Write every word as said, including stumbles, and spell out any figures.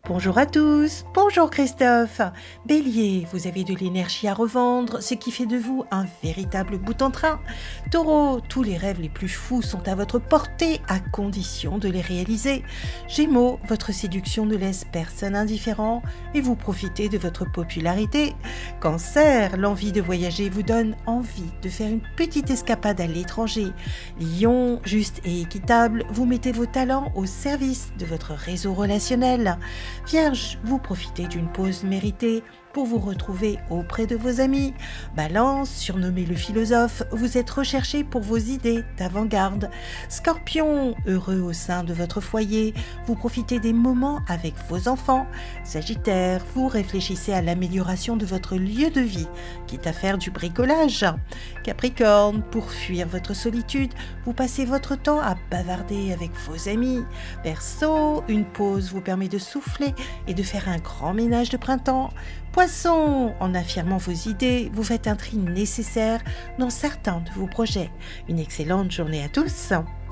Bonjour à tous, bonjour Christophe. Bélier, vous avez de l'énergie à revendre, ce qui fait de vous un véritable bout en train. Taureau, tous les rêves les plus fous sont à votre portée à condition de les réaliser. Gémeaux, votre séduction ne laisse personne indifférent et vous profitez de votre popularité. Cancer, l'envie de voyager vous donne envie de faire une petite escapade à l'étranger. Lion, juste et équitable, vous mettez vos talents au service de votre réseau relationnel. Vierge, vous profitez d'une pause méritée pour vous retrouver auprès de vos amis. Balance, surnommé le philosophe, vous êtes recherché pour vos idées d'avant-garde. Scorpion, heureux au sein de votre foyer, vous profitez des moments avec vos enfants. Sagittaire, vous réfléchissez à l'amélioration de votre lieu de vie, quitte à faire du bricolage. Capricorne, pour fuir votre solitude, vous passez votre temps à bavarder avec vos amis. Verseau, une pause vous permet de souffler et de faire un grand ménage de printemps. Poisson, en affirmant vos idées, vous faites un tri nécessaire dans certains de vos projets. Une excellente journée à tous.